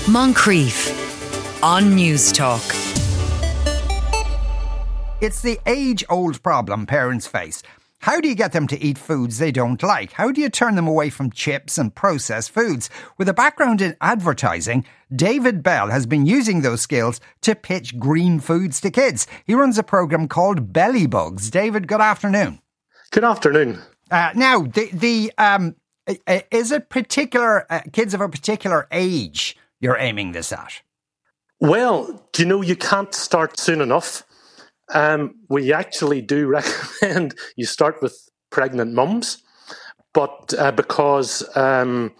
Moncrief on News Talk. It's the age-old problem parents face. How do you get them to eat foods they don't like? How do you turn them away from chips and processed foods? With a background in advertising, David Bell has been using those skills to pitch green foods to kids. He runs a programme called Belly Bugs. David, good afternoon. Good afternoon. Now, is it particular kids of a particular age you're aiming this at? Well, do you know you can't start soon enough? We actually do recommend you start with pregnant mums, but because the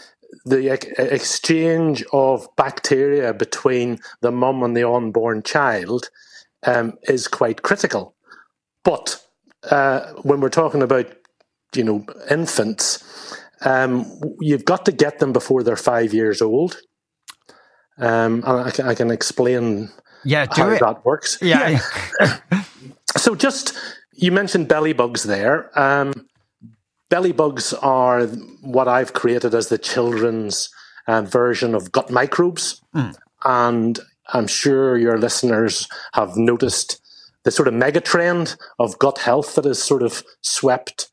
exchange of bacteria between the mum and the unborn child is quite critical. But when we're talking about, infants, you've got to get them before they're 5 years old. And I can explain how that works. Yeah. So you mentioned belly bugs there. Belly bugs are what I've created as the children's version of gut microbes. And I'm sure your listeners have noticed the sort of mega trend of gut health that has sort of swept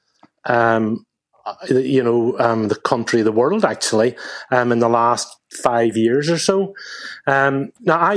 the country, the world, actually, in the last 5 years or so. Now,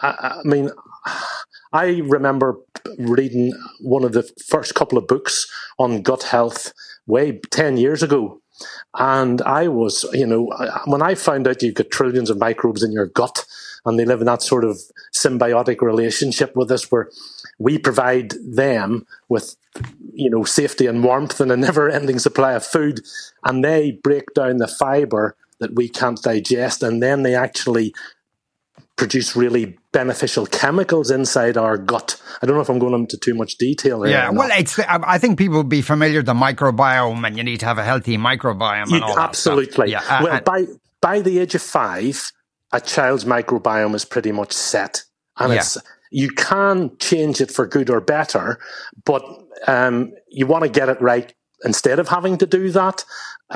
I remember reading one of the first couple of books on gut health 10 years ago. And I was, when I found out you've got trillions of microbes in your gut and they live in that sort of symbiotic relationship with us where we provide them with, safety and warmth and a never-ending supply of food, and they break down the fibre that we can't digest, and then they actually produce really beneficial chemicals inside our gut. I don't know if I'm going into too much detail here. Yeah, well, I think people will be familiar with the microbiome, and you need to have a healthy microbiome and all absolutely. that stuff. Yeah, well, by the age of 5, a child's microbiome is pretty much set. And you can change it for good or better, but you want to get it right instead of having to do that,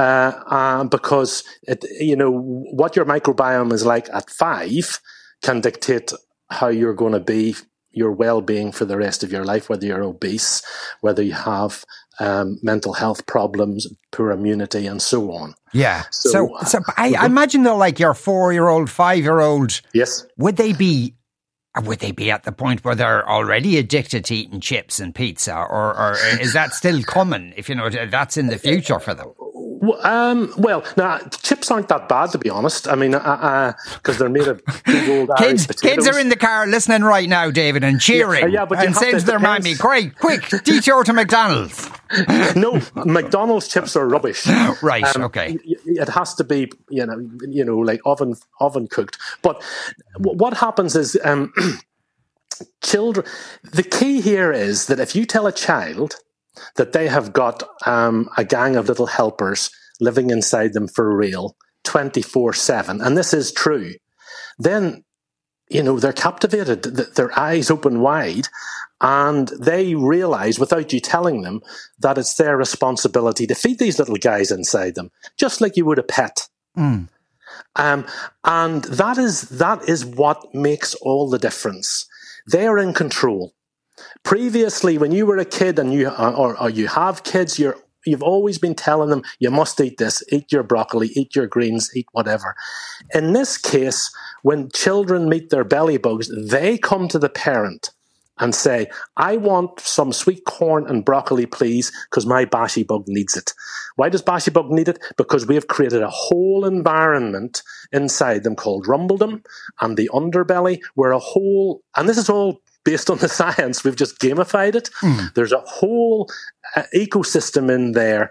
because what your microbiome is like at 5 can dictate how you're going to be, your well-being for the rest of your life, whether you're obese, whether you have mental health problems, poor immunity, and so on. Yeah. So I imagine though, like your 4-year-old, 5-year-old, yes, would they be at the point where they're already addicted to eating chips and pizza, or is that still coming? If that's in the future for them. Well, now chips aren't that bad, to be honest. I mean, because they're made of big old Irish potatoes. Kids are in the car listening right now, David, and cheering, and saying to their mammy, "Quick, detour to McDonald's." No, McDonald's chips are rubbish. Right, okay. It has to be, like oven cooked. But what happens is, children. The key here is that if you tell a child that they have got a gang of little helpers living inside them for real, 24/7, and this is true, then, they're captivated, their eyes open wide, and they realize, without you telling them, that it's their responsibility to feed these little guys inside them, just like you would a pet. And that is what makes all the difference. They are in control. Previously, when you were a kid and you have kids, you've always been telling them, you must eat this, eat your broccoli, eat your greens, eat whatever. In this case, when children meet their belly bugs, they come to the parent and say, I want some sweet corn and broccoli, please, because my bashy bug needs it. Why does bashy bug need it? Because we have created a whole environment inside them called rumbledom and the underbelly, where and this is all based on the science, we've just gamified it. There's a whole ecosystem in there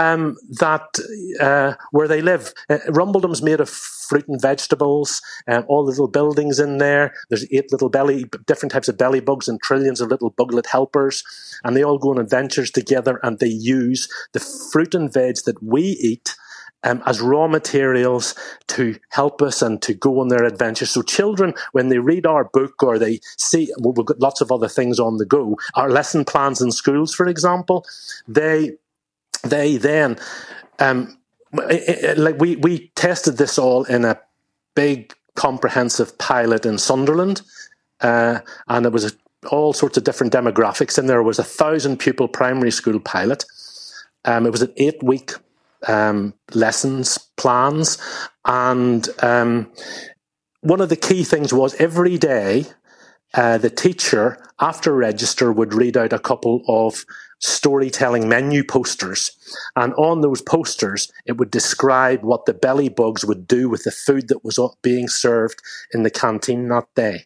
where they live. Rumbledom's made of fruit and vegetables, all the little buildings in there. There's 8 little different types of belly bugs and trillions of little buglet helpers, and they all go on adventures together, and they use the fruit and veg that we eat as raw materials to help us and to go on their adventures. So children, when they read our book or they see, we've got lots of other things on the go, our lesson plans in schools, for example, they then, we tested this all in a big comprehensive pilot in Sunderland, and it was all sorts of different demographics in there. It was 1,000 pupil primary school pilot. It was an 8-week lessons plans, and one of the key things was every day the teacher, after register, would read out a couple of storytelling menu posters, and on those posters it would describe what the belly bugs would do with the food that was being served in the canteen that day.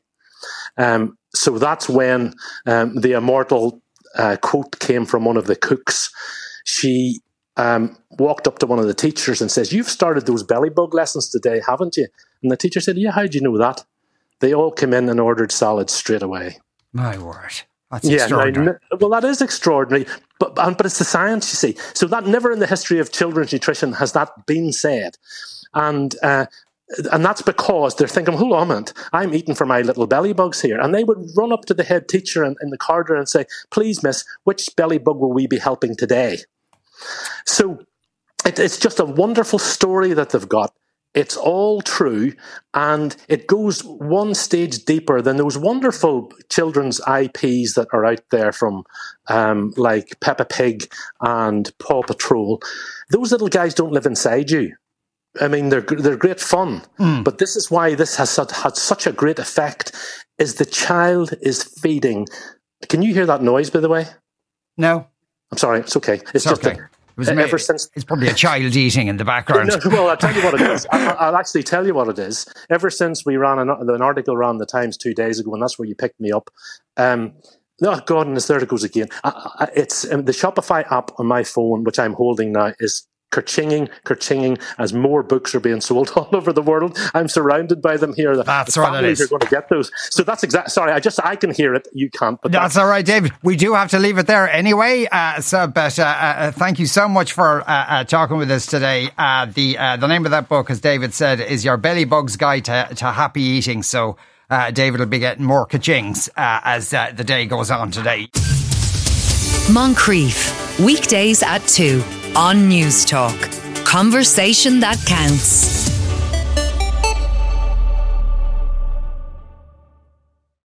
So that's when the immortal quote came from one of the cooks. She walked up to one of the teachers and says, "You've started those belly bug lessons today, haven't you?" And the teacher said, "Yeah, how'd you know that?" They all came in and ordered salads straight away. My word. That's extraordinary. Well, that is extraordinary, but it's the science, you see. So that never in the history of children's nutrition has that been said. And that's because they're thinking, hold on a minute, I'm eating for my little belly bugs here. And they would run up to the head teacher in the corridor and say, "Please, miss, which belly bug will we be helping today?" So it's just a wonderful story that they've got. It's all true, and it goes one stage deeper than those wonderful children's IPs that are out there from like Peppa Pig and Paw Patrol. Those little guys don't live inside you. I mean, they're great fun, but this is why this has had such a great effect, is the child is feeding. Can you hear that noise, by the way? No. I'm sorry, it's okay. It's just okay. Ever since it's probably a child eating in the background. No, well, I'll tell you what it is. I'll actually tell you what it is. Ever since we ran an article around the Times 2 days ago, and that's where you picked me up. Oh, goodness, there it goes again. It's the Shopify app on my phone, which I'm holding now, is kerchinging as more books are being sold all over the world. I'm surrounded by them here. That's what it is. You're going to get those. So that's sorry, I can hear it. You can't. But that's all right, David. We do have to leave it there anyway. But thank you so much for talking with us today. The name of that book, as David said, is Your Belly Bug's Guide to Happy Eating. So David will be getting more kachings as the day goes on today. Moncrief, weekdays at 2 on News Talk. Conversation that counts.